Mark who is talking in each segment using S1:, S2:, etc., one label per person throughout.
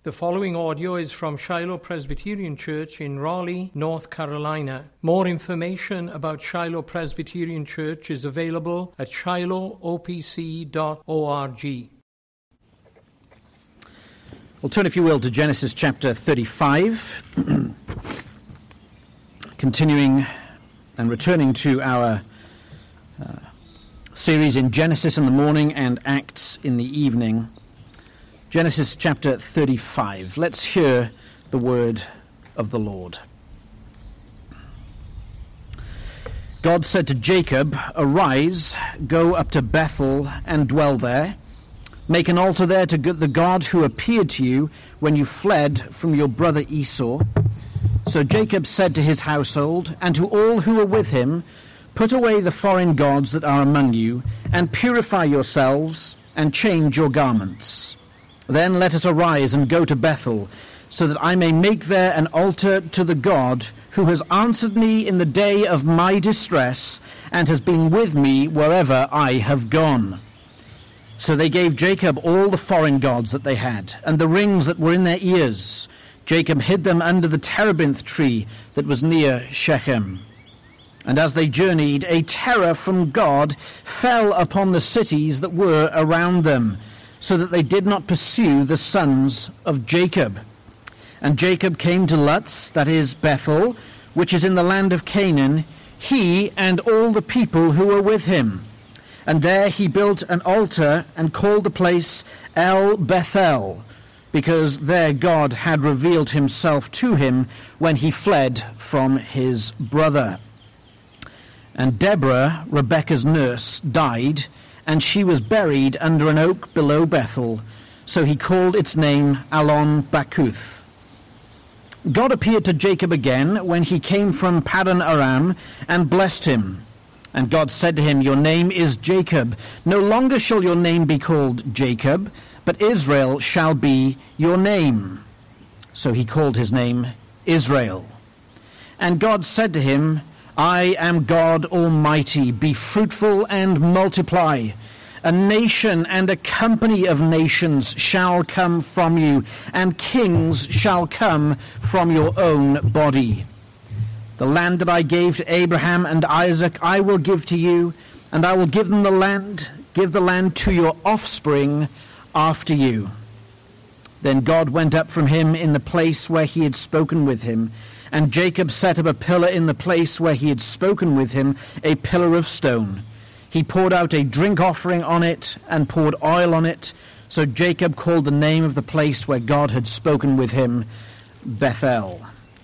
S1: The following audio is from Shiloh Presbyterian Church in Raleigh, North Carolina. More information about Shiloh Presbyterian Church is available at shilohopc.org.
S2: We'll turn, if you will, to Genesis chapter 35, continuing and returning to our series in Genesis in the morning and Acts in the evening. Genesis chapter 35. Let's hear the word of the Lord. God said to Jacob, "Arise, go up to Bethel and dwell there. Make an altar there to the God who appeared to you when you fled from your brother Esau." So Jacob said to his household and to all who were with him, "Put away the foreign gods that are among you, and purify yourselves, and change your garments. Then let us arise and go to Bethel, so that I may make there an altar to the God who has answered me in the day of my distress, and has been with me wherever I have gone." So they gave Jacob all the foreign gods that they had, and the rings that were in their ears. Jacob hid them under the terebinth tree that was near Shechem. And as they journeyed, a terror from God fell upon the cities that were around them, so that they did not pursue the sons of Jacob. And Jacob came to Luz, that is Bethel, which is in the land of Canaan, he and all the people who were with him. And there he built an altar and called the place El Bethel, because there God had revealed himself to him when he fled from his brother. And Deborah, Rebekah's nurse, died, and she was buried under an oak below Bethel, so he called its name Allon Bacuth. God appeared to Jacob again when he came from Paddan Aram and blessed him. And God said to him, "Your name is Jacob. No longer shall your name be called Jacob, but Israel shall be your name." So he called his name Israel. And God said to him, "I am God Almighty. Be fruitful and multiply. A nation and a company of nations shall come from you, and kings shall come from your own body. The land that I gave to Abraham and Isaac I will give to you, and I will give the land to your offspring after you." Then God went up from him in the place where he had spoken with him, and Jacob set up a pillar in the place where he had spoken with him, a pillar of stone. He poured out a drink offering on it and poured oil on it. So Jacob called the name of the place where God had spoken with him Bethel.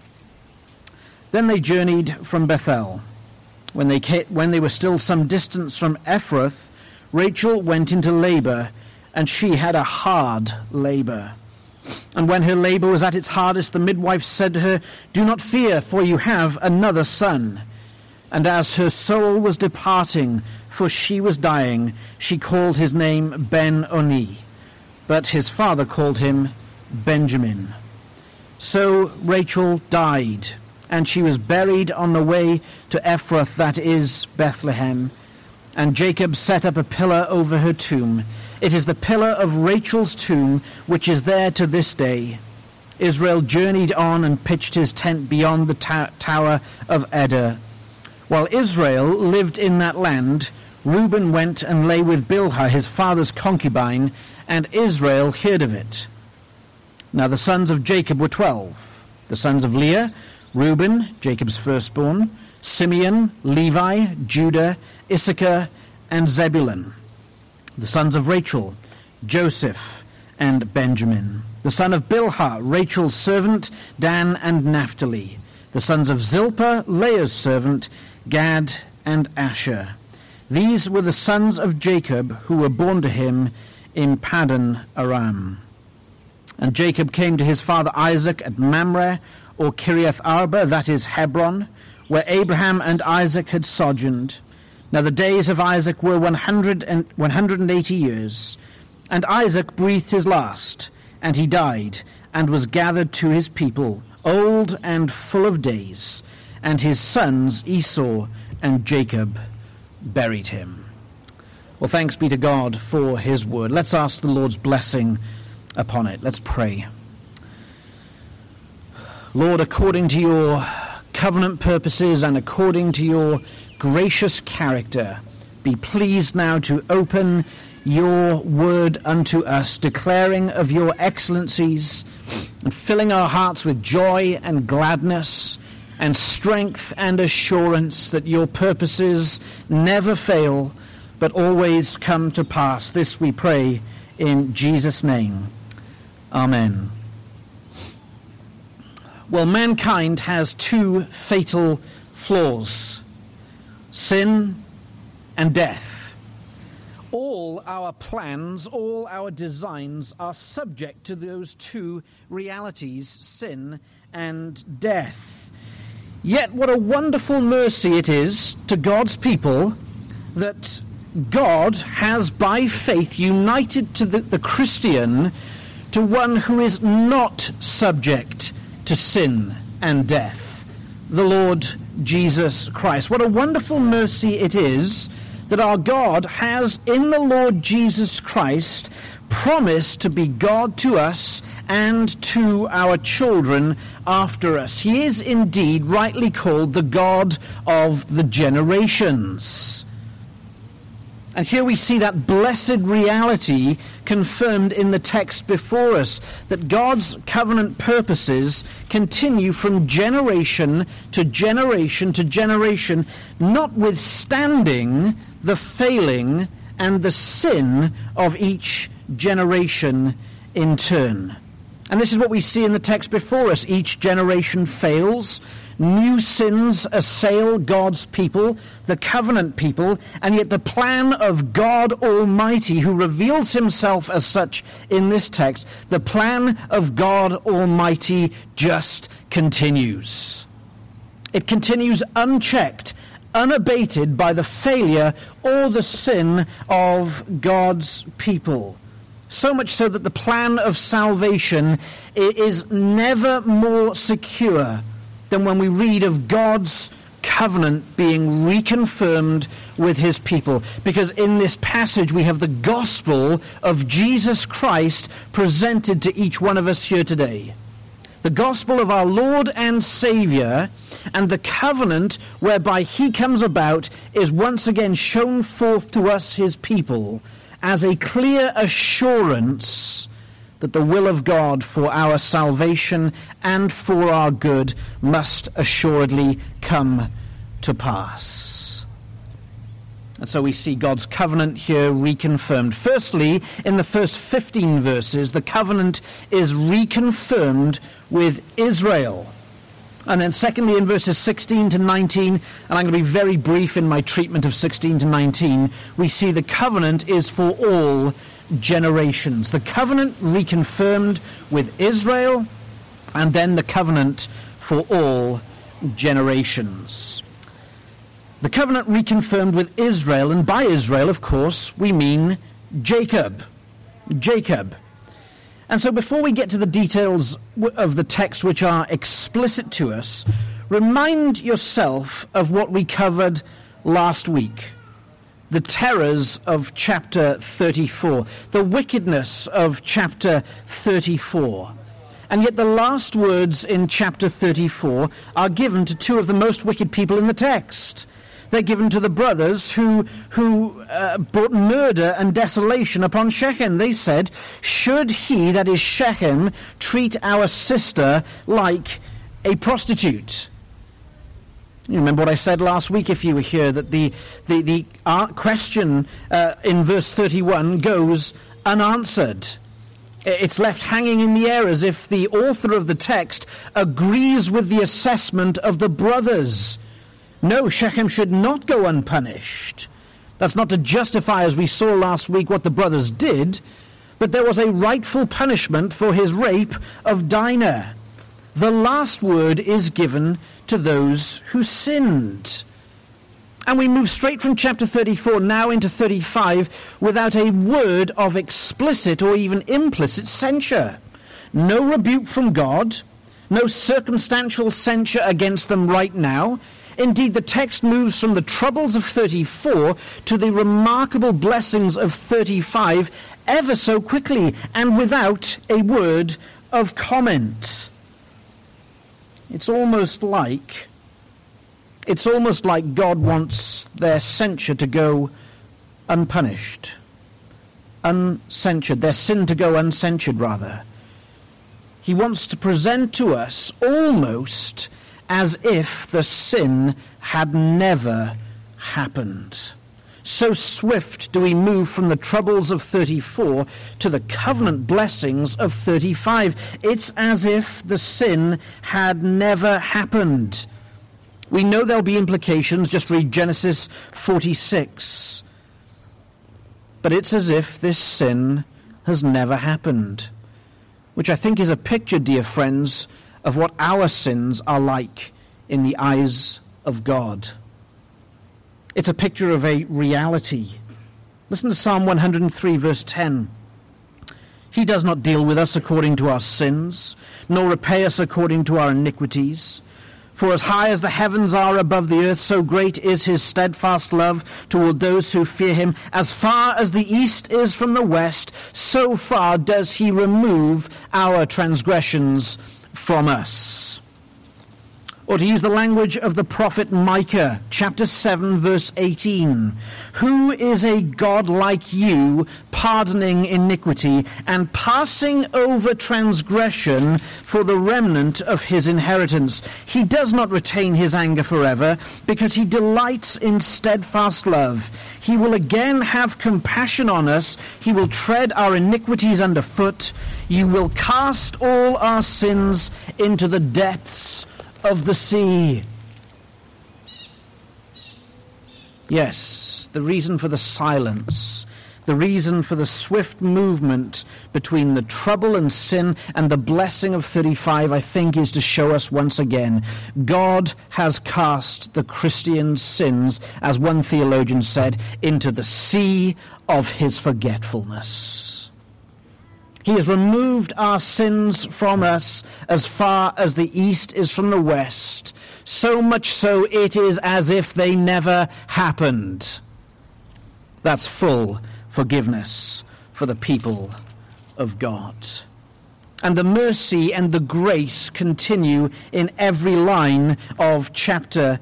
S2: Then they journeyed from Bethel. When they were still some distance from Ephrath, Rachel went into labor, and she had a hard labor. And when her labor was at its hardest, the midwife said to her, "Do not fear, for you have another son." And as her soul was departing, for she was dying, she called his name Ben-Oni, but his father called him Benjamin. So Rachel died, and she was buried on the way to Ephrath, that is Bethlehem. And Jacob set up a pillar over her tomb. It is the pillar of Rachel's tomb, which is there to this day. Israel journeyed on and pitched his tent beyond the tower of Eder. While Israel lived in that land, Reuben went and lay with Bilhah, his father's concubine, and Israel heard of it. Now the sons of Jacob were 12. The sons of Leah, Reuben, Jacob's firstborn, Simeon, Levi, Judah, Issachar, and Zebulun. The sons of Rachel, Joseph and Benjamin. The son of Bilhah, Rachel's servant, Dan and Naphtali. The sons of Zilpah, Leah's servant, Gad and Asher. These were the sons of Jacob who were born to him in Paddan Aram. And Jacob came to his father Isaac at Mamre, or Kiriath Arba, that is Hebron, where Abraham and Isaac had sojourned. Now the days of Isaac were 180 years. And Isaac breathed his last, and he died, and was gathered to his people, old and full of days. And his sons Esau and Jacob buried him. Well, thanks be to God for his word. Let's ask the Lord's blessing upon it. Let's pray. Lord, according to your covenant purposes and according to your gracious character, be pleased now to open your word unto us, declaring of your excellencies and filling our hearts with joy and gladness and strength and assurance that your purposes never fail but always come to pass. This we pray in Jesus' name. Amen. Well, mankind has two fatal flaws: sin and death. All our plans, all our designs are subject to those two realities, sin and death. Yet what a wonderful mercy it is to God's people that God has by faith united to the Christian to one who is not subject to sin and death, the Lord Jesus Christ. What a wonderful mercy it is that our God has in the Lord Jesus Christ promised to be God to us and to our children after us. He is indeed rightly called the God of the generations. And here we see that blessed reality confirmed in the text before us, that God's covenant purposes continue from generation to generation to generation, notwithstanding the failing and the sin of each generation in turn. And this is what we see in the text before us. Each generation fails. New sins assail God's people, the covenant people, and yet the plan of God Almighty, who reveals himself as such in this text, the plan of God Almighty just continues. It continues unchecked, unabated by the failure or the sin of God's people. So much so that the plan of salvation is never more secure than when we read of God's covenant being reconfirmed with his people. Because in this passage we have the gospel of Jesus Christ presented to each one of us here today. The gospel of our Lord and Savior, and the covenant whereby he comes about is once again shown forth to us, his people, as a clear assurance that the will of God for our salvation and for our good must assuredly come to pass. And so we see God's covenant here reconfirmed. Firstly, in the first 15 verses, the covenant is reconfirmed with Israel. And then secondly, in verses 16 to 19, and I'm going to be very brief in my treatment of 16 to 19, we see the covenant is for all generations. The covenant reconfirmed with Israel, and then the covenant for all generations. The covenant reconfirmed with Israel, and by Israel, of course, we mean Jacob. Jacob. And so before we get to the details of the text which are explicit to us, remind yourself of what we covered last week. The terrors of chapter 34, the wickedness of chapter 34. And yet the last words in chapter 34 are given to two of the most wicked people in the text. They're given to the brothers who brought murder and desolation upon Shechem. They said, should he, that is Shechem, treat our sister like a prostitute? You remember what I said last week if you were here, that the question in verse 31 goes unanswered. It's left hanging in the air as if the author of the text agrees with the assessment of the brothers. No, Shechem should not go unpunished. That's not to justify, as we saw last week, what the brothers did, but there was a rightful punishment for his rape of Dinah. The last word is given to those who sinned. And we move straight from chapter 34 now into 35 without a word of explicit or even implicit censure. No rebuke from God, no circumstantial censure against them right now. Indeed, the text moves from the troubles of 34 to the remarkable blessings of 35 ever so quickly and without a word of comment. It's almost like God wants their censure to go unpunished, uncensured, their sin to go uncensured, rather. He wants to present to us almost as if the sin had never happened. So swift do we move from the troubles of 34 to the covenant blessings of 35. It's as if the sin had never happened. We know there'll be implications. Just read Genesis 46. But it's as if this sin has never happened, which I think is a picture, dear friends, of what our sins are like in the eyes of God. It's a picture of a reality. Listen to Psalm 103, verse 10. He does not deal with us according to our sins, nor repay us according to our iniquities. For as high as the heavens are above the earth, so great is his steadfast love toward those who fear him. As far as the east is from the west, so far does he remove our transgressions from us. Or to use the language of the prophet Micah, chapter 7, verse 18, who is a God like you, pardoning iniquity and passing over transgression for the remnant of his inheritance? He does not retain his anger forever, because he delights in steadfast love. He will again have compassion on us. He will tread our iniquities underfoot. You will cast all our sins into the depths of the sea. Yes, the reason for the silence, the reason for the swift movement between the trouble and sin and the blessing of 35, I think, is to show us once again, God has cast the Christian's sins, as one theologian said, into the sea of his forgetfulness. He has removed our sins from us as far as the east is from the west, so much so it is as if they never happened. That's full forgiveness for the people of God. And the mercy and the grace continue in every line of chapter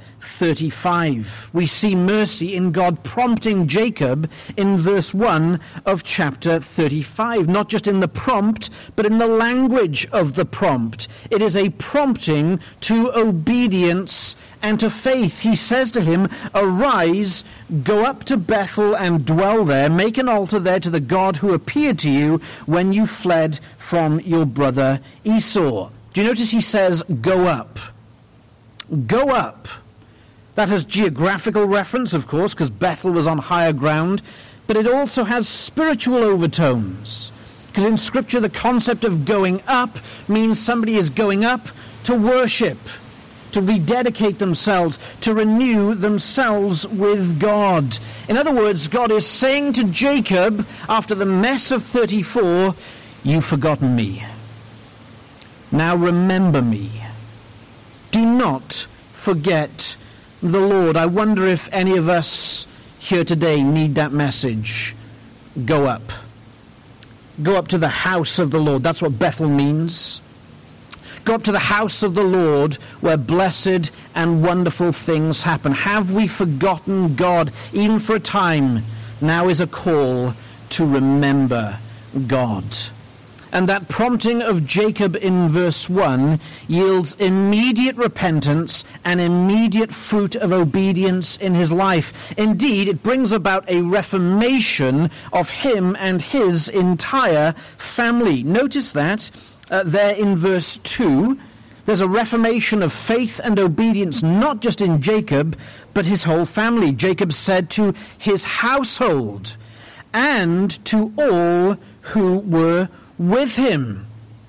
S2: 35. We see mercy in God prompting Jacob in verse 1 of chapter 35. Not just in the prompt, but in the language of the prompt. It is a prompting to obedience and to faith. He says to him, arise, go up to Bethel and dwell there, make an altar there to the God who appeared to you when you fled from your brother Esau. Do you notice he says, go up? Go up. That has geographical reference, of course, because Bethel was on higher ground, but it also has spiritual overtones. Because in Scripture, the concept of going up means somebody is going up to worship, to rededicate themselves, to renew themselves with God. In other words, God is saying to Jacob, after the mess of 34, you've forgotten me. Now remember me. Do not forget the Lord. I wonder if any of us here today need that message. Go up. Go up to the house of the Lord. That's what Bethel means. Go up to the house of the Lord where blessed and wonderful things happen. Have we forgotten God even for a time? Now is a call to remember God. And that prompting of Jacob in verse 1 yields immediate repentance and immediate fruit of obedience in his life. Indeed, it brings about a reformation of him and his entire family. Notice that there in verse 2, there's a reformation of faith and obedience, not just in Jacob, but his whole family. Jacob said to his household and to all who were with him.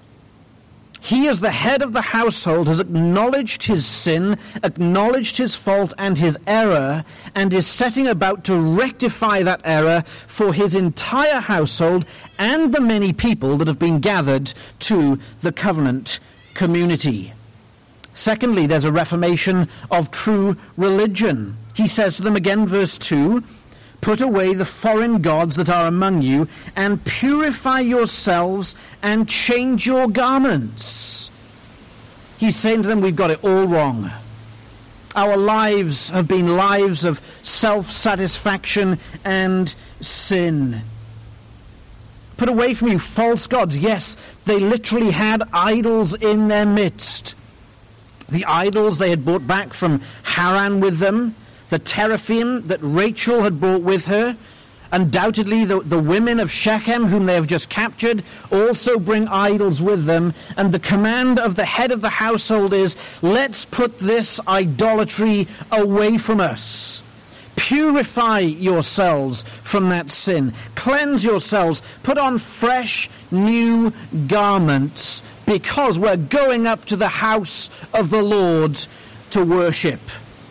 S2: He, as the head of the household, has acknowledged his sin, acknowledged his fault and his error, and is setting about to rectify that error for his entire household and the many people that have been gathered to the covenant community. Secondly, there's a reformation of true religion. He says to them again, verse 2, put away the foreign gods that are among you, and purify yourselves, and change your garments. He's saying to them, we've got it all wrong. Our lives have been lives of self-satisfaction and sin. Put away from you false gods. Yes, they literally had idols in their midst. The idols they had brought back from Haran with them, the teraphim that Rachel had brought with her. Undoubtedly, the women of Shechem, whom they have just captured, also bring idols with them. And the command of the head of the household is, let's put this idolatry away from us. Purify yourselves from that sin. Cleanse yourselves. Put on fresh, new garments, because we're going up to the house of the Lord to worship.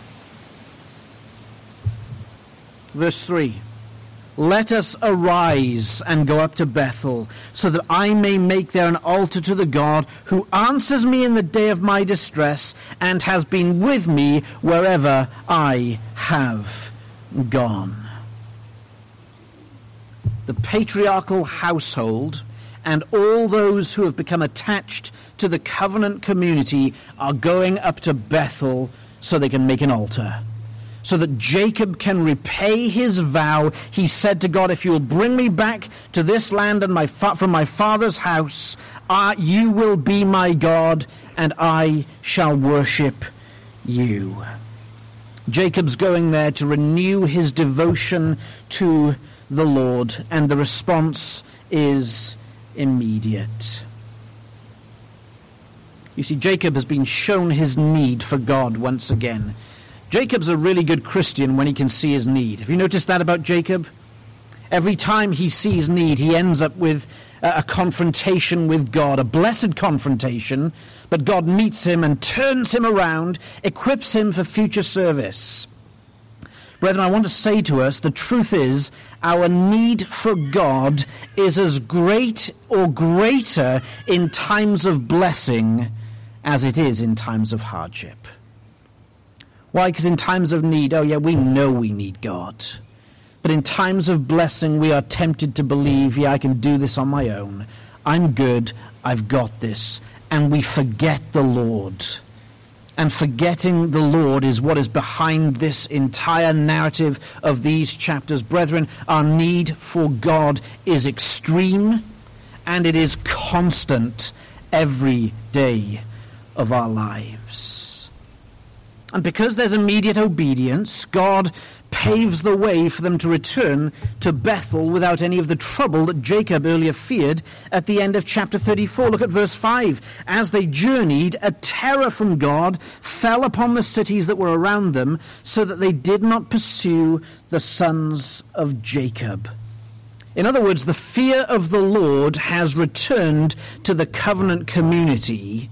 S2: Verse 3. Let us arise and go up to Bethel, so that I may make there an altar to the God who answers me in the day of my distress and has been with me wherever I have gone. The patriarchal household and all those who have become attached to the covenant community are going up to Bethel so they can make an altar. So that Jacob can repay his vow. He said to God, if you will bring me back to this land and from my father's house, you will be my God, and I shall worship you. Jacob's going there to renew his devotion to the Lord, and the response is immediate. You see, Jacob has been shown his need for God once again. Jacob's a really good Christian when he can see his need. Have you noticed that about Jacob? Every time he sees need, he ends up with a confrontation with God, a blessed confrontation, but God meets him and turns him around, equips him for future service. Brethren, I want to say to us, the truth is, our need for God is as great or greater in times of blessing as it is in times of hardship. Why? Because in times of need, we know we need God. But in times of blessing, we are tempted to believe, I can do this on my own. I'm good. I've got this. And we forget the Lord. And forgetting the Lord is what is behind this entire narrative of these chapters. Brethren, our need for God is extreme, and it is constant every day of our lives. And because there's immediate obedience, God paves the way for them to return to Bethel without any of the trouble that Jacob earlier feared at the end of chapter 34. Look at verse 5. As they journeyed, a terror from God fell upon the cities that were around them, so that they did not pursue the sons of Jacob. In other words, the fear of the Lord has returned to the covenant community,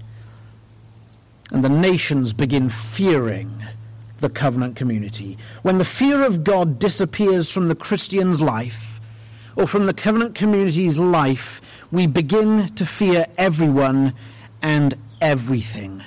S2: and the nations begin fearing the covenant community. When the fear of God disappears from the Christian's life, or from the covenant community's life, we begin to fear everyone and everything.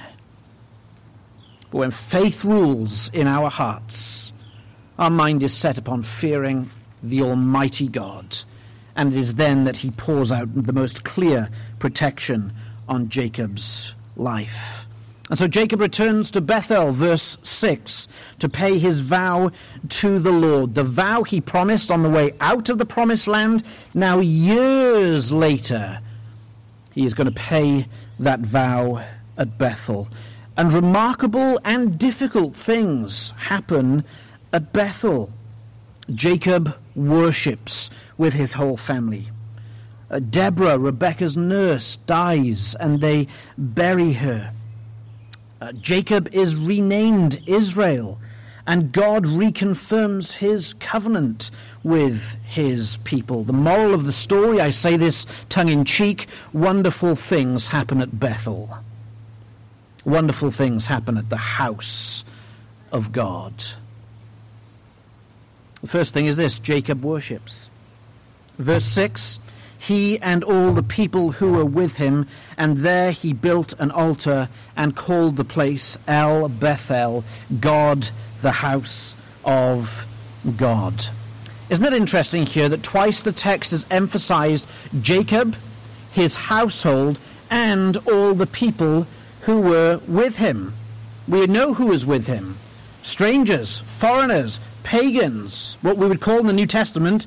S2: But when faith rules in our hearts, our mind is set upon fearing the Almighty God, and it is then that he pours out the most clear protection on Jacob's life. And so Jacob returns to Bethel, verse 6, to pay his vow to the Lord. The vow he promised on the way out of the promised land. Now, years later, he is going to pay that vow at Bethel. And remarkable and difficult things happen at Bethel. Jacob worships with his whole family. Deborah, Rebekah's nurse, dies, and they bury her. Jacob is renamed Israel, and God reconfirms his covenant with his people. The moral of the story, I say this tongue-in-cheek, wonderful things happen at Bethel. Wonderful things happen at the house of God. The first thing is this: Jacob worships. Verse 6, he and all the people who were with him, and there he built an altar and called the place El Bethel, God, the house of God. Isn't it interesting here that twice the text has emphasized Jacob, his household, and all the people who were with him. We know who was with him. Strangers, foreigners, pagans, what we would call in the New Testament,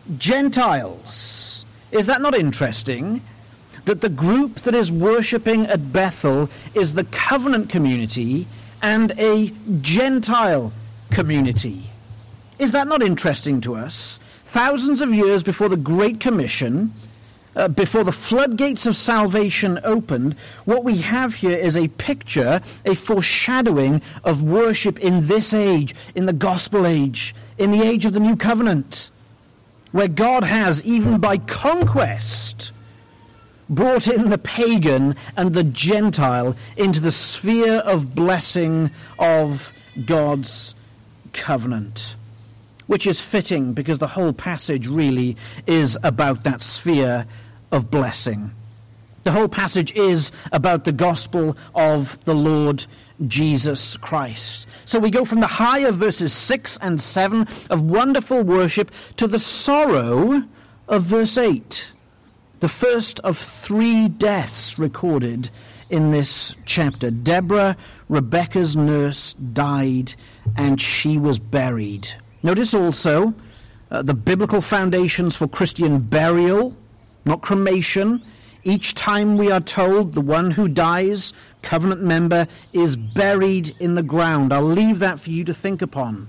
S2: Gentiles. Is that not interesting? That the group that is worshipping at Bethel is the covenant community and a Gentile community. Is that not interesting to us? Thousands of years before the Great Commission, before the floodgates of salvation opened, what we have here is a picture, a foreshadowing of worship in this age, in the gospel age, in the age of the new covenant, where God has, even by conquest, brought in the pagan and the Gentile into the sphere of blessing of God's covenant, which is fitting because the whole passage really is about that sphere of blessing. The whole passage is about the gospel of the Lord Jesus Christ. So we go from the high of verses 6 and 7 of wonderful worship to the sorrow of verse 8. The first of 3 deaths recorded in this chapter. Deborah, Rebekah's nurse, died and she was buried. Notice also the biblical foundations for Christian burial, not cremation. Each time we are told the one who dies, covenant member, is buried in the ground. I'll leave that for you to think upon.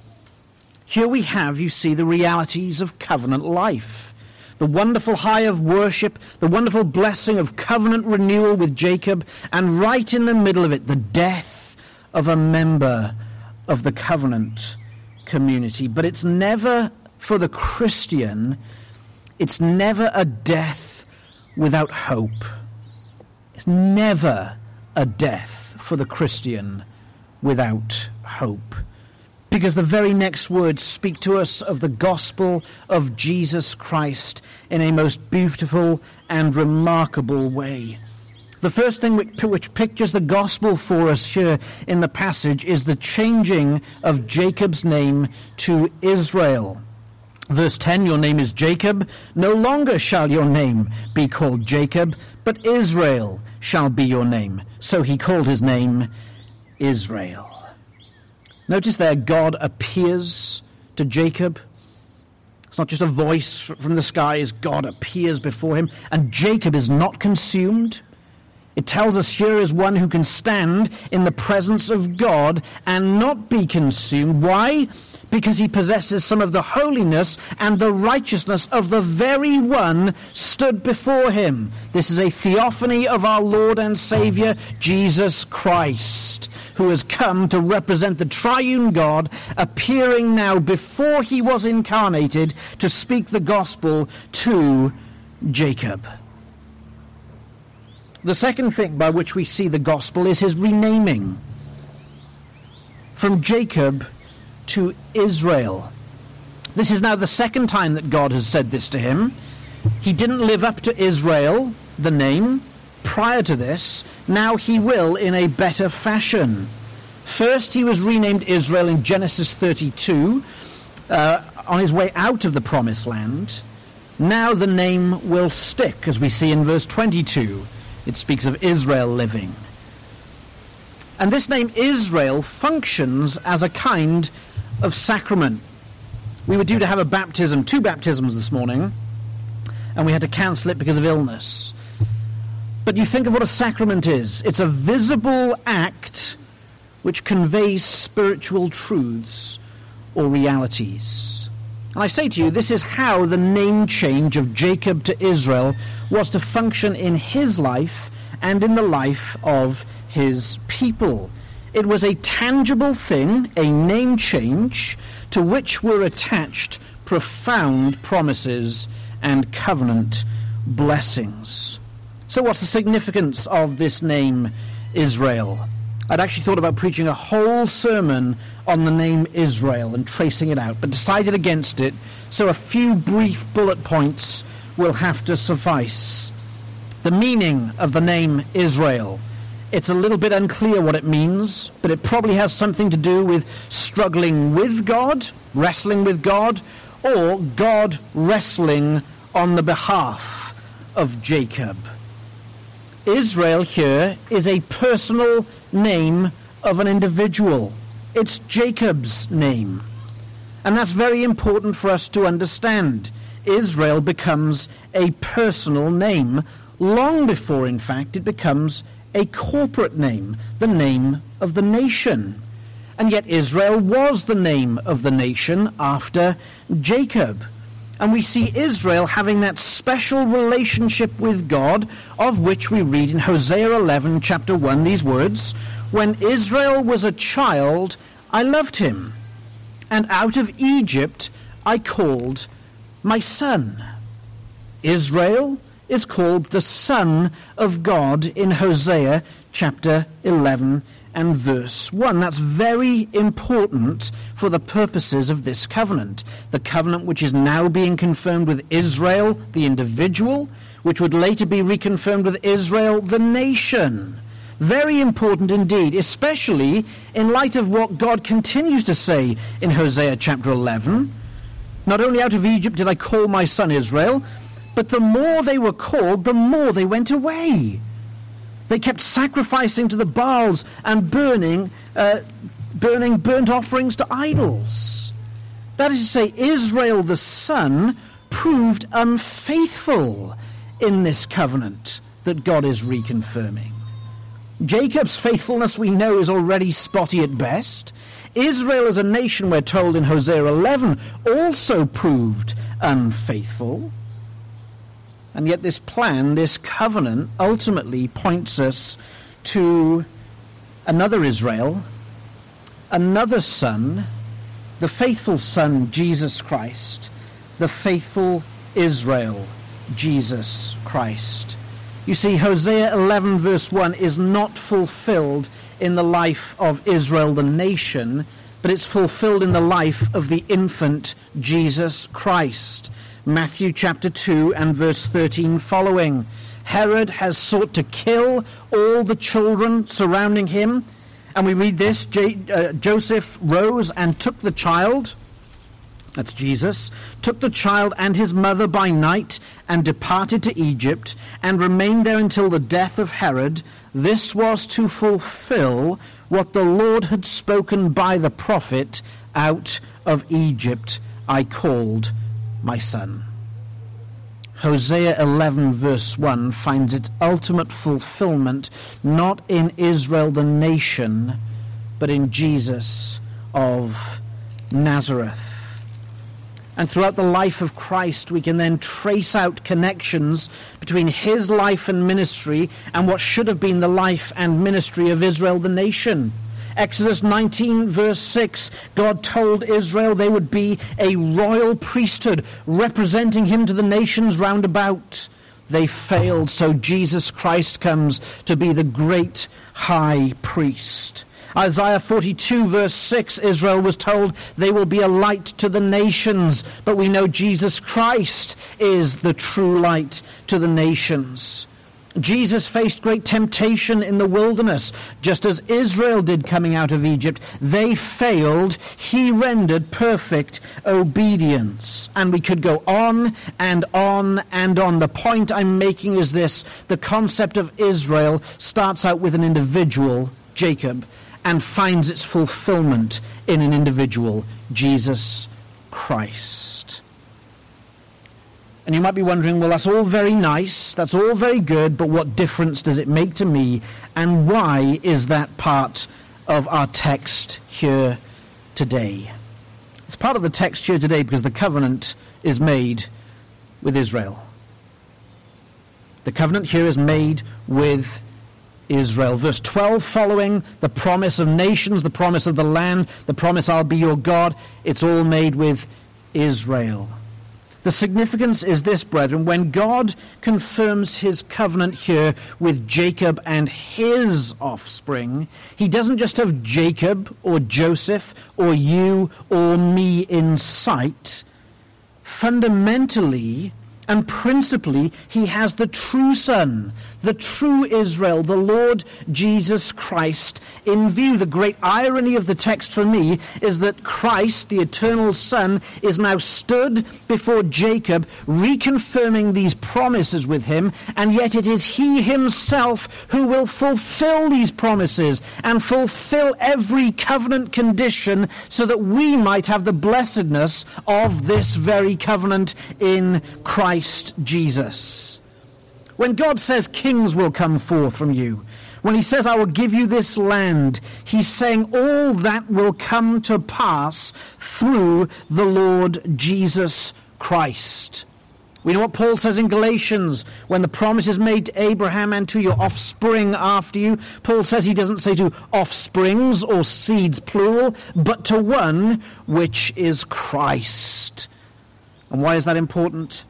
S2: Here we have, you see, the realities of covenant life. The wonderful high of worship, the wonderful blessing of covenant renewal with Jacob, and right in the middle of it, the death of a member of the covenant community. But it's never, for the Christian, it's never a death without hope. It's never a death for the Christian without hope. Because the very next words speak to us of the gospel of Jesus Christ in a most beautiful and remarkable way. The first thing which pictures the gospel for us here in the passage is the changing of Jacob's name to Israel. Verse 10, your name is Jacob. No longer shall your name be called Jacob, but Israel shall be your name. So he called his name Israel. Notice there, God appears to Jacob. It's not just a voice from the skies. God appears before him. And Jacob is not consumed. It tells us here is one who can stand in the presence of God and not be consumed. Why? Because he possesses some of the holiness and the righteousness of the very one stood before him. This is a theophany of our Lord and Savior, Jesus Christ, who has come to represent the triune God, appearing now before he was incarnated to speak the gospel to Jacob. The second thing by which we see the gospel is his renaming. From Jacob to Israel. This is now the second time that God has said this to him. He didn't live up to Israel, the name, prior to this. Now he will in a better fashion. First, he was renamed Israel in Genesis 32 on his way out of the promised land. Now the name will stick, as we see in verse 22. It speaks of Israel living. And this name Israel functions as a kind of sacrament. We were due to have a baptism, 2 baptisms this morning, and we had to cancel it because of illness. But you think of what a sacrament is. It's a visible act which conveys spiritual truths or realities. And I say to you, this is how the name change of Jacob to Israel was to function in his life and in the life of his people. It was a tangible thing, a name change, to which were attached profound promises and covenant blessings. So what's the significance of this name Israel? I'd actually thought about preaching a whole sermon on the name Israel and tracing it out, but decided against it, so a few brief bullet points will have to suffice. The meaning of the name Israel. It's a little bit unclear what it means, but it probably has something to do with struggling with God, wrestling with God, or God wrestling on the behalf of Jacob. Israel here is a personal name of an individual. It's Jacob's name. And that's very important for us to understand. Israel becomes a personal name long before, in fact, it becomes a corporate name, the name of the nation. And yet Israel was the name of the nation after Jacob. And we see Israel having that special relationship with God, of which we read in Hosea 11, chapter 1, these words, "When Israel was a child, I loved him, and out of Egypt I called my son." Israel is called the Son of God in Hosea chapter 11 and verse 1. That's very important for the purposes of this covenant. The covenant which is now being confirmed with Israel, the individual, which would later be reconfirmed with Israel, the nation. Very important indeed, especially in light of what God continues to say in Hosea chapter 11. Not only out of Egypt did I call my son Israel, but the more they were called, the more they went away. They kept sacrificing to the Baals and burning burnt offerings to idols. That is to say, Israel the son proved unfaithful in this covenant that God is reconfirming. Jacob's faithfulness, we know, is already spotty at best. Israel as a nation, we're told in Hosea 11, also proved unfaithful. And yet this plan, this covenant, ultimately points us to another Israel, another son, the faithful son, Jesus Christ, the faithful Israel, Jesus Christ. You see, Hosea 11 verse 1 is not fulfilled in the life of Israel the nation, but it's fulfilled in the life of the infant Jesus Christ. Matthew chapter 2 and verse 13 following. Herod has sought to kill all the children surrounding him. And we read this, Joseph rose and took the child, that's Jesus, took the child and his mother by night and departed to Egypt and remained there until the death of Herod. This was to fulfill what the Lord had spoken by the prophet, out of Egypt I called my son. Hosea 11 verse 1 finds its ultimate fulfillment not in Israel the nation, but in Jesus of Nazareth. And throughout the life of Christ, we can then trace out connections between his life and ministry and what should have been the life and ministry of Israel the nation. Exodus 19 verse 6, God told Israel they would be a royal priesthood representing him to the nations round about. They failed, so Jesus Christ comes to be the great high priest. Isaiah 42 verse 6, Israel was told they will be a light to the nations, but we know Jesus Christ is the true light to the nations. Jesus faced great temptation in the wilderness, just as Israel did coming out of Egypt. They failed. He rendered perfect obedience. And we could go on and on and on. The point I'm making is this: the concept of Israel starts out with an individual, Jacob, and finds its fulfillment in an individual, Jesus Christ. And you might be wondering, well, that's all very nice, that's all very good, but what difference does it make to me? And why is that part of our text here today? It's part of the text here today because the covenant is made with Israel. The covenant here is made with Israel. Verse 12 following, the promise of nations, the promise of the land, the promise I'll be your God, it's all made with Israel. The significance is this, brethren: when God confirms his covenant here with Jacob and his offspring, he doesn't just have Jacob or Joseph or you or me in sight. Fundamentally, And principally, he has the true Son, the true Israel, the Lord Jesus Christ in view. The great irony of the text for me is that Christ, the eternal Son, is now stood before Jacob, reconfirming these promises with him, and yet it is he himself who will fulfill these promises and fulfill every covenant condition so that we might have the blessedness of this very covenant in Christ Jesus. When God says kings will come forth from you, when he says I will give you this land, he's saying all that will come to pass through the Lord Jesus Christ. We know what Paul says in Galatians when the promise is made to Abraham and to your offspring after you. Paul says he doesn't say to offsprings or seeds plural, but to one which is Christ. And why is that important?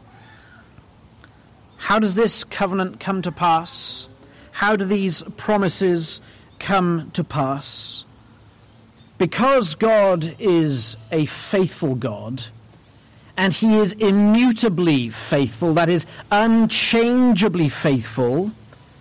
S2: How does this covenant come to pass? How do these promises come to pass? Because God is a faithful God, and he is immutably faithful, that is, unchangeably faithful,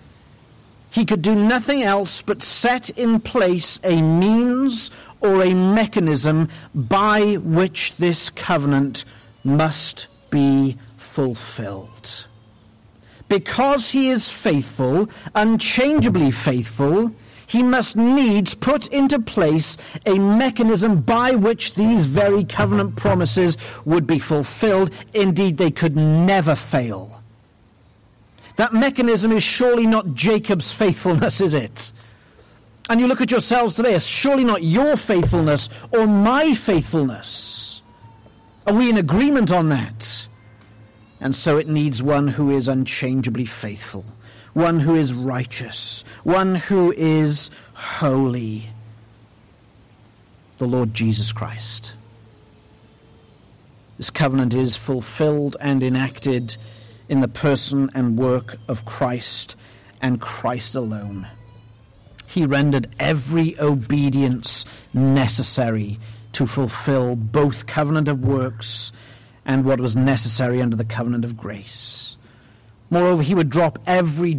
S2: he could do nothing else but set in place a means or a mechanism by which this covenant must be fulfilled. Because he is faithful, unchangeably faithful, he must needs put into place a mechanism by which these very covenant promises would be fulfilled. Indeed, they could never fail. That mechanism is surely not Jacob's faithfulness, is it? And you look at yourselves today, it's surely not your faithfulness or my faithfulness. Are we in agreement on that? And so it needs one who is unchangeably faithful, one who is righteous, one who is holy, the Lord Jesus Christ. This covenant is fulfilled and enacted in the person and work of Christ and Christ alone. He rendered every obedience necessary to fulfill both covenant of works and what was necessary under the covenant of grace. Moreover, he would drain every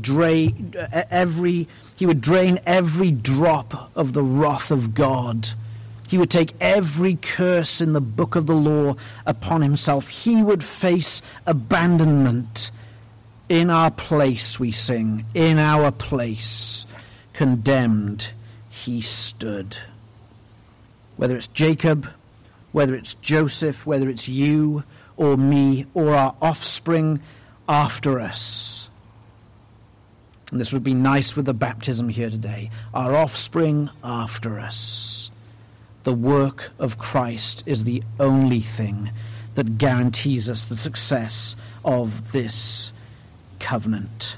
S2: drop of the wrath of God. He would take every curse in the book of the law upon himself. He would face abandonment. In our place, we sing, in our place, condemned, he stood. Whether it's Jacob, whether it's Joseph, whether it's you or me or our offspring after us. And this would be nice with the baptism here today. Our offspring after us. The work of Christ is the only thing that guarantees us the success of this covenant.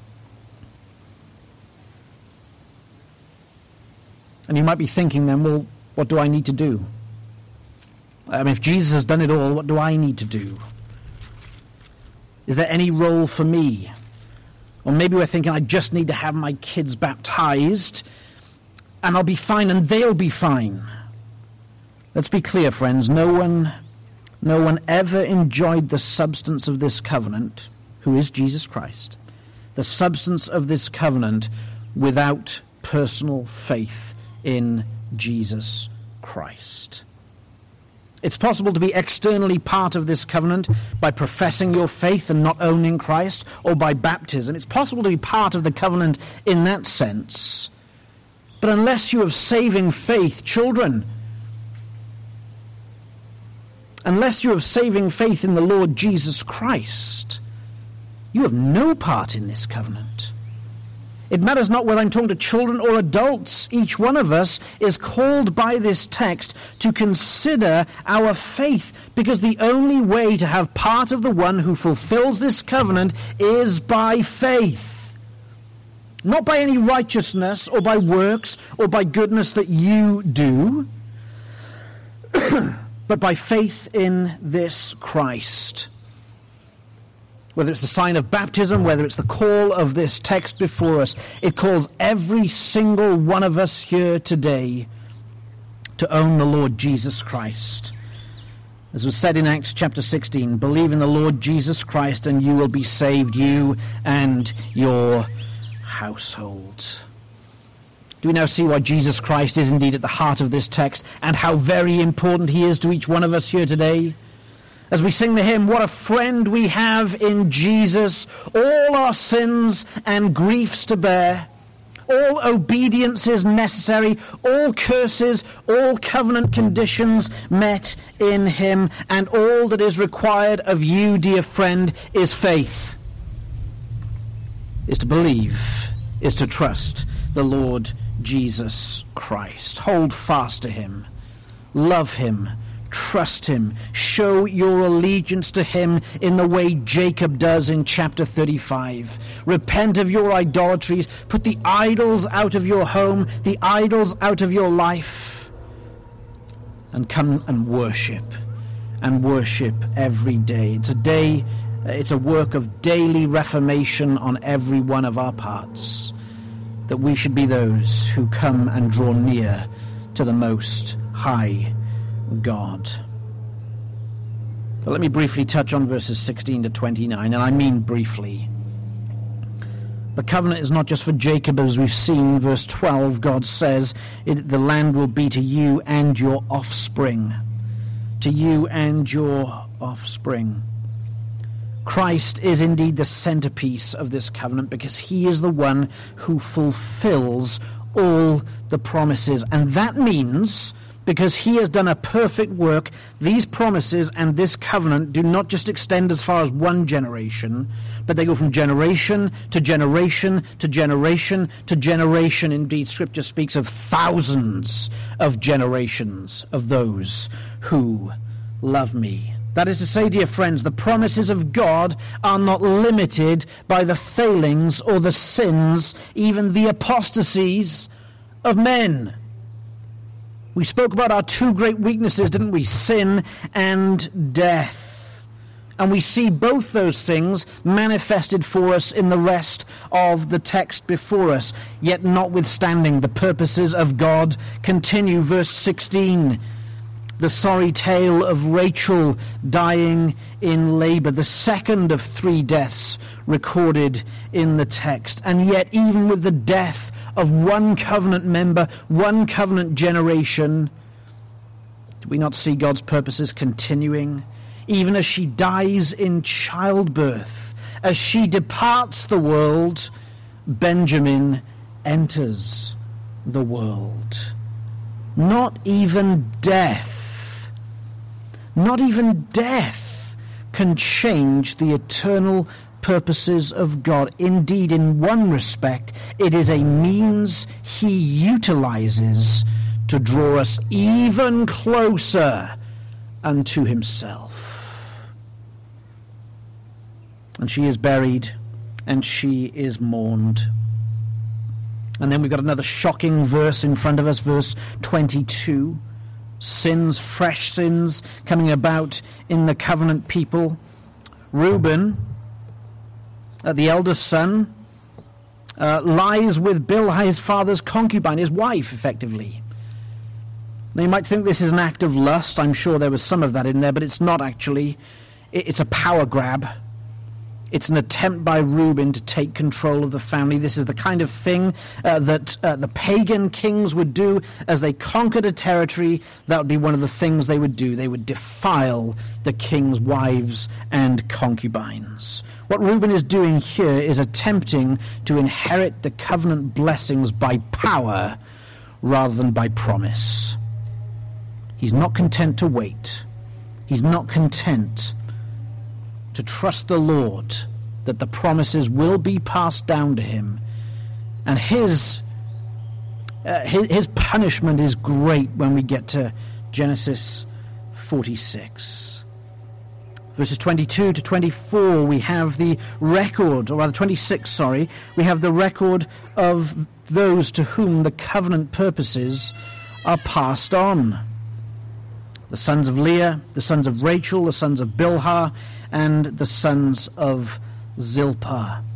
S2: And you might be thinking then, well, what do I need to do? If Jesus has done it all, what do I need to do? Is there any role for me? Or maybe we're thinking, I just need to have my kids baptized, and I'll be fine, and they'll be fine. Let's be clear, friends. No one ever enjoyed the substance of this covenant, who is Jesus Christ, the substance of this covenant without personal faith in Jesus Christ. It's possible to be externally part of this covenant by professing your faith and not owning Christ, or by baptism. It's possible to be part of the covenant in that sense. But unless you have saving faith, children, unless you have saving faith in the Lord Jesus Christ, you have no part in this covenant. It matters not whether I'm talking to children or adults. Each one of us is called by this text to consider our faith, because the only way to have part of the one who fulfills this covenant is by faith. Not by any righteousness or by works or by goodness that you do, but by faith in this Christ. Whether it's the sign of baptism, whether it's the call of this text before us, it calls every single one of us here today to own the Lord Jesus Christ. As was said in Acts chapter 16, believe in the Lord Jesus Christ and you will be saved, you and your household. Do we now see why Jesus Christ is indeed at the heart of this text and how very important he is to each one of us here today? As we sing the hymn, what a friend we have in Jesus, all our sins and griefs to bear. All obedience is necessary, all curses, all covenant conditions met in him, and all that is required of you, dear friend, is faith, is to believe, is to trust the Lord Jesus Christ. Hold fast to him, love him, trust him, show your allegiance to him in the way Jacob does in chapter 35. Repent of your idolatries, put the idols out of your home, the idols out of your life, and come and worship every day. It's a work of daily reformation on every one of our parts, that we should be those who come and draw near to the Most High God. But let me briefly touch on verses 16 to 29, and I mean briefly. The covenant is not just for Jacob, as we've seen. Verse 12, God says, the land will be to you and your offspring. To you and your offspring. Christ is indeed the centerpiece of this covenant because he is the one who fulfills all the promises. And that means, because he has done a perfect work, these promises and this covenant do not just extend as far as one generation, but they go from generation to generation to generation to generation. Indeed, Scripture speaks of thousands of generations of those who love me. That is to say, dear friends, the promises of God are not limited by the failings or the sins, even the apostasies of men. We spoke about our two great weaknesses, didn't we? Sin and death. And we see both those things manifested for us in the rest of the text before us. Yet notwithstanding, the purposes of God continue. Verse 16, the sorry tale of Rachel dying in labor, the second of three deaths recorded in the text. And yet, even with the death of one covenant member, one covenant generation, do we not see God's purposes continuing? Even as she dies in childbirth, as she departs the world, Benjamin enters the world. Not even death can change the eternal purposes of God. Indeed, in one respect, it is a means he utilizes to draw us even closer unto himself. And she is buried, and she is mourned. And then we've got another shocking verse in front of us, verse 22. Sins, fresh sins coming about in the covenant people. Reuben, the eldest son, lies with Bilhah, his father's concubine, his wife, effectively. Now you might think this is an act of lust. I'm sure there was some of that in there, but it's not actually. It's a power grab. It's an attempt by Reuben to take control of the family. This is the kind of thing that the pagan kings would do as they conquered a territory. That would be one of the things they would do. They would defile the king's wives and concubines. What Reuben is doing here is attempting to inherit the covenant blessings by power rather than by promise. He's not content to wait. He's not content to trust the Lord that the promises will be passed down to him. And his punishment is great when we get to Genesis 46. Verses 22 to 24, we have the record, or rather 26, we have the record of those to whom the covenant purposes are passed on. The sons of Leah, the sons of Rachel, the sons of Bilhah, and the sons of Zilpah.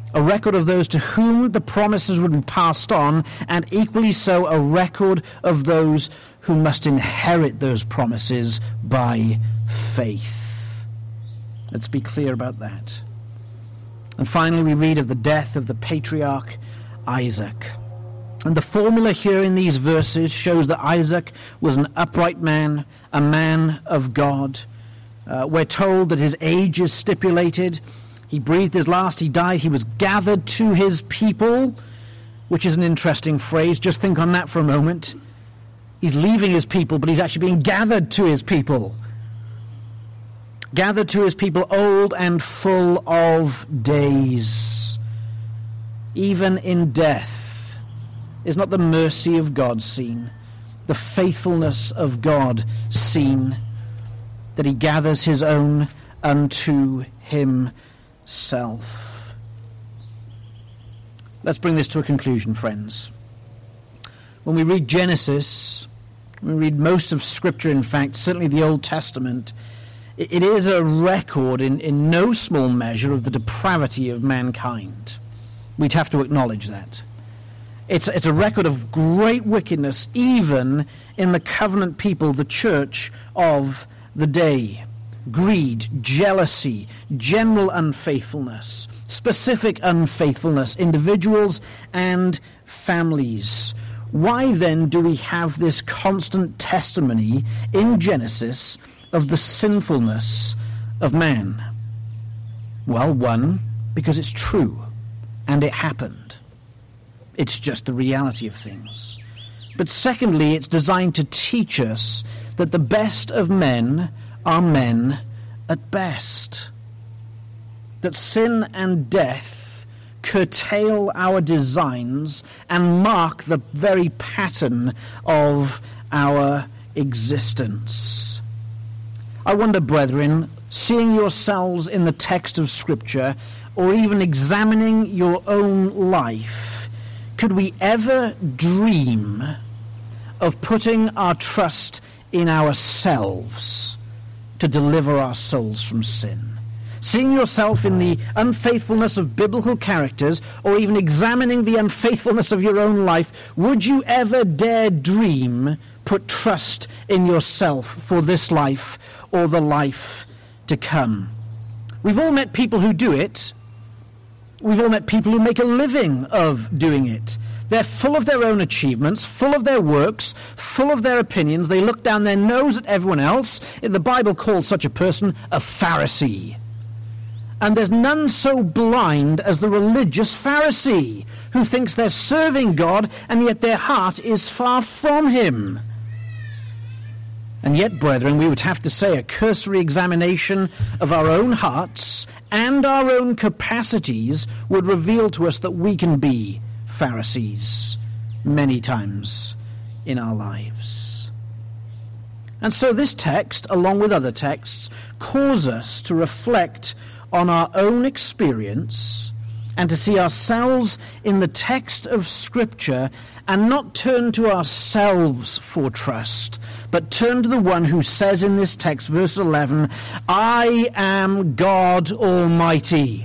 S2: a record of those to whom the promises would be passed on, and equally so a record of those who must inherit those promises by faith. Let's be clear about that. And finally, we read of the death of the patriarch Isaac. And the formula here in these verses shows that Isaac was an upright man, a man of God. We're told that his age is stipulated. He breathed his last, he died, he was gathered to his people, which is an interesting phrase. Just think on that for a moment. He's leaving his people, but he's actually being gathered to his people. Gathered to his people, old and full of days. Even in death, is not the mercy of God seen, the faithfulness of God seen, that he gathers his own unto himself. Let's bring this to a conclusion, friends. When we read Genesis, when we read most of Scripture, in fact, certainly the Old Testament, it is a record in no small measure of the depravity of mankind. We'd have to acknowledge that. It's a record of great wickedness, even in the covenant people, the church of the day. Greed, jealousy, general unfaithfulness, specific unfaithfulness, individuals and families. Why then do we have this constant testimony in Genesis of the sinfulness of man? Well, one, because it's true, and it happened. It's just the reality of things. But secondly, it's designed to teach us that the best of men are men at best. That sin and death curtail our designs and mark the very pattern of our existence. I wonder, brethren, seeing yourselves in the text of Scripture, or even examining your own life, could we ever dream of putting our trust in ourselves to deliver our souls from sin? Seeing yourself in the unfaithfulness of biblical characters, or even examining the unfaithfulness of your own life, would you ever dare dream, put trust in yourself for this life or the life to come? We've all met people who do it. We've all met people who make a living of doing it. They're full of their own achievements, full of their works, full of their opinions. They look down their nose at everyone else. The Bible calls such a person a Pharisee. And there's none so blind as the religious Pharisee, who thinks they're serving God, and yet their heart is far from him. And yet, brethren, we would have to say a cursory examination of our own hearts and our own capacities would reveal to us that we can be Pharisees many times in our lives. And so this text, along with other texts, calls us to reflect on our own experience and to see ourselves in the text of Scripture and not turn to ourselves for trust, but turn to the one who says in this text, verse 11, I am God Almighty.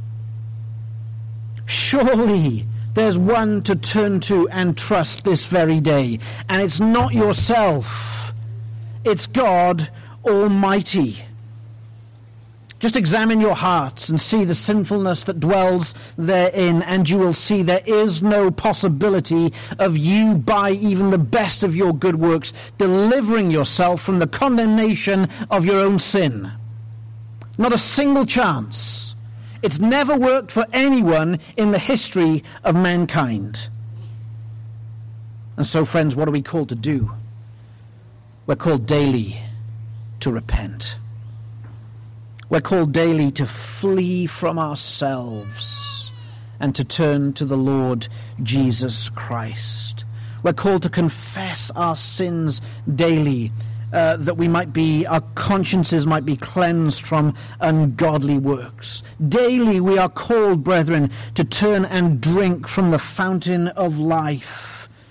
S2: Surely there's one to turn to and trust this very day, and it's not yourself, it's God Almighty. Just examine your hearts and see the sinfulness that dwells therein, and you will see there is no possibility of you, by even the best of your good works, delivering yourself from the condemnation of your own sin. Not a single chance. It's never worked for anyone in the history of mankind. And so, friends, what are we called to do? We're called daily to repent. We're called daily to flee from ourselves and to turn to the Lord Jesus Christ. We're called to confess our sins daily, that we might be, our consciences might be cleansed from ungodly works. Daily we are called, brethren, to turn and drink from the fountain of life,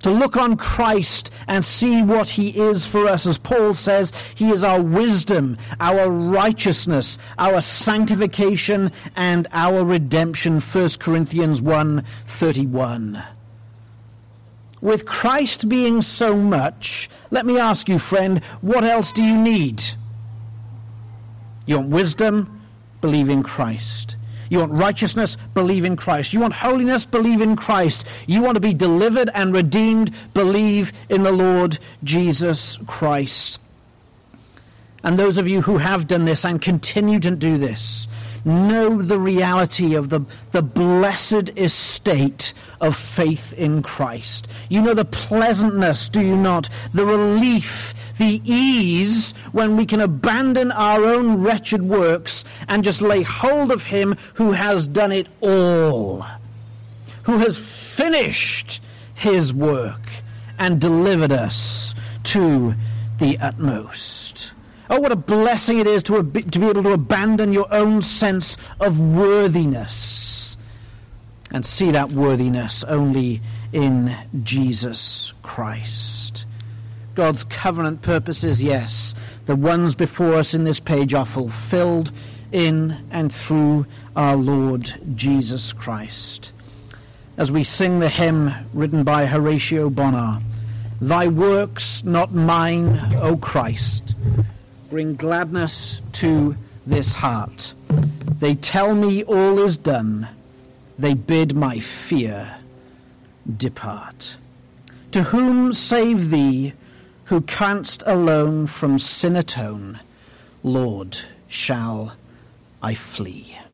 S2: to look on Christ and see what he is for us. As Paul says, he is our wisdom, our righteousness, our sanctification, and our redemption. 1 Corinthians 1:31. With Christ being so much, let me ask you, friend, what else do you need? You want wisdom? Believe in Christ. You want righteousness? Believe in Christ. You want holiness? Believe in Christ. You want to be delivered and redeemed? Believe in the Lord Jesus Christ. And those of you who have done this and continue to do this, know the reality of the blessed estate of faith in Christ. You know the pleasantness, do you not? The relief, the ease when we can abandon our own wretched works and just lay hold of him who has done it all, who has finished his work and delivered us to the utmost. Oh, what a blessing it is to be able to abandon your own sense of worthiness and see that worthiness only in Jesus Christ. God's covenant purposes, yes, the ones before us in this page are fulfilled in and through our Lord Jesus Christ. As we sing the hymn written by Horatio Bonar, "Thy works, not mine, O Christ, bring gladness to this heart. They tell me all is done. They bid my fear depart. To whom save thee, who canst alone from sin atone, Lord, shall I flee?"